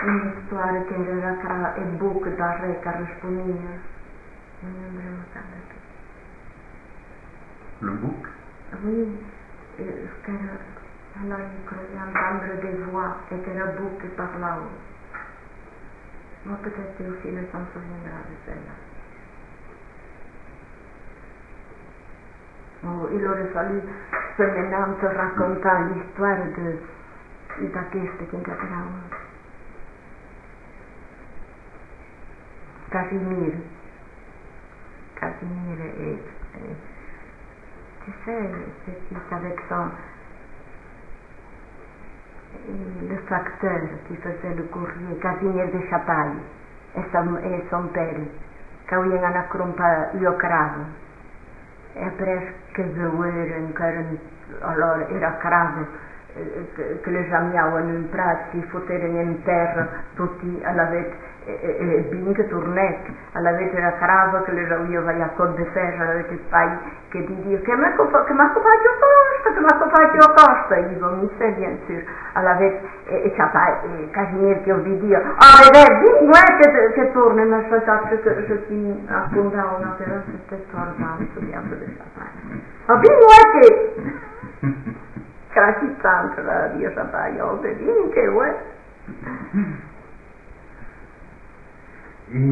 Une histoire que era e book da re che răspunia. Nu mi-am Le bouc? Oui, alors il croyait entendre des voix et que le bouc parlait. Moi peut-être aussi ne s'en souviendra de celle-là. Oh, il aurait fallu que maintenant te racontant l'histoire de questa che incatenava. Casimir et tu sais, c'est avec le facteur qui faisait le courrier, Casimir de Chapaille, et son père, quand il y en a crumpa le cravo. E presque zăuără alors era cravo che le chiamavano in prato, fotevano in terra tutti alla vez bing tournet, alla vez era cravo che le aveva a col de ferro, alla vez pai che dice che ma faccio costa, e dico mi sei bien sûr, alla vez Casimir che obbediva, vedi, guarda che torna, ma ascoltate che ti raccontava una però c'était tornante, studiando di Chapaille. Guarda! Crasi tanto la Dio Chapaille, vedi che vuoi?